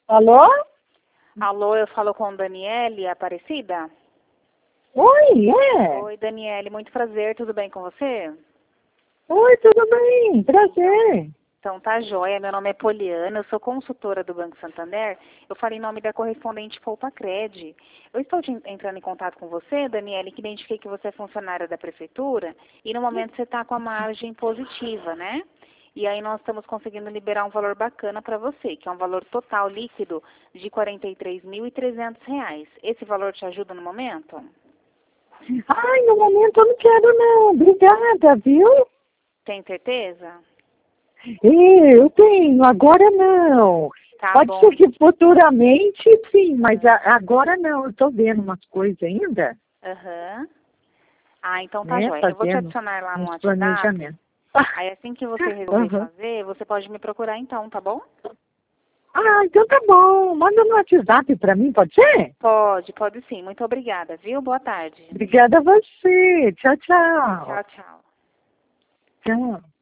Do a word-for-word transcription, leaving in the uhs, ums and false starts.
Alô? Alô, eu falo com Daniele Aparecida? Oi, é? Oi, Daniele, muito prazer, tudo bem com você? Oi, tudo bem? Prazer. Então tá joia, meu nome é Poliana, eu sou consultora do Banco Santander, eu falo em nome da correspondente Poupa-Cred. Eu estou te entrando em contato com você, Daniele, que identifiquei que você é funcionária da prefeitura e no momento você está com a margem positiva, né? E aí nós estamos conseguindo liberar um valor bacana para você, que é um valor total líquido de quarenta e três mil e trezentos reais. Esse valor te ajuda no momento? Ai, no momento eu não quero não. Obrigada, viu? Tem certeza? Eu tenho, agora não. Tá Pode bom. ser que futuramente, sim, mas a- agora não. Eu tô vendo umas coisas ainda, Aham. Ah, então tá né? joia. Eu vou te Fazendo adicionar lá no uns WhatsApp. planejamentos. Aí assim que você resolver Aham. fazer, você pode me procurar então, tá bom? Ah, então tá bom. Manda no WhatsApp pra mim, pode ser? Pode, pode sim. Muito obrigada, viu? Boa tarde. Obrigada a você. Tchau, tchau. Tchau, tchau. Tchau.